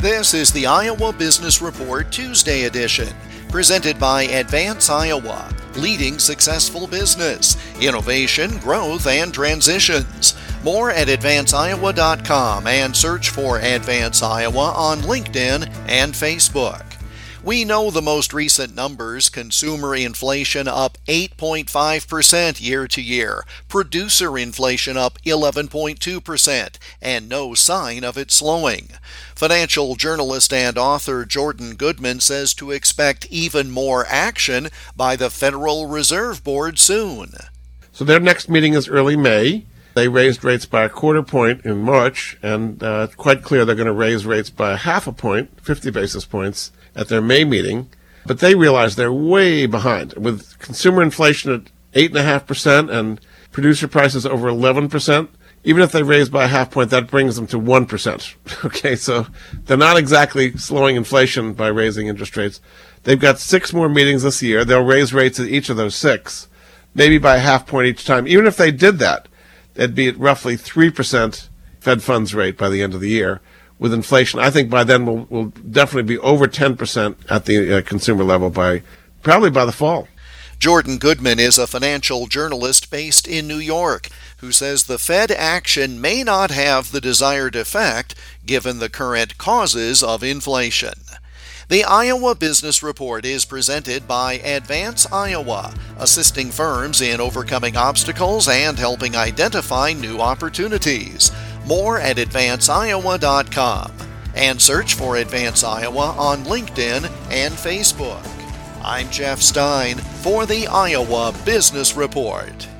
This is the Iowa Business Report Tuesday edition, presented by Advance Iowa, leading successful business, innovation, growth, and transitions. More at advanceiowa.com and search for Advance Iowa on LinkedIn and Facebook. We know the most recent numbers: consumer inflation up 8.5% year to year, producer inflation up 11.2%, and no sign of it slowing. Financial journalist and author Jordan Goodman says to expect even more action by the Federal Reserve Board soon. So their next meeting is early May. They raised rates by a quarter point in March, and it's quite clear they're going to raise rates by a half a point, 50 basis points, at their May meeting. But they realize they're way behind. With consumer inflation at 8.5% and producer prices over 11%, even if they raise by a half point, that brings them to 1%. Okay, so they're not exactly slowing inflation by raising interest rates. They've got 6 more meetings this year. They'll raise rates at each of those 6, maybe by a half point each time. Even if they did that, they'd be at roughly 3% Fed funds rate by the end of the year. With inflation, I think by then we'll definitely be over 10% at the consumer level probably by the fall. Jordan Goodman is a financial journalist based in New York who says the Fed action may not have the desired effect given the current causes of inflation. The Iowa Business Report is presented by Advance Iowa, assisting firms in overcoming obstacles and helping identify new opportunities. More at advanceiowa.com and search for Advance Iowa on LinkedIn and Facebook. I'm Jeff Stein for the Iowa Business Report.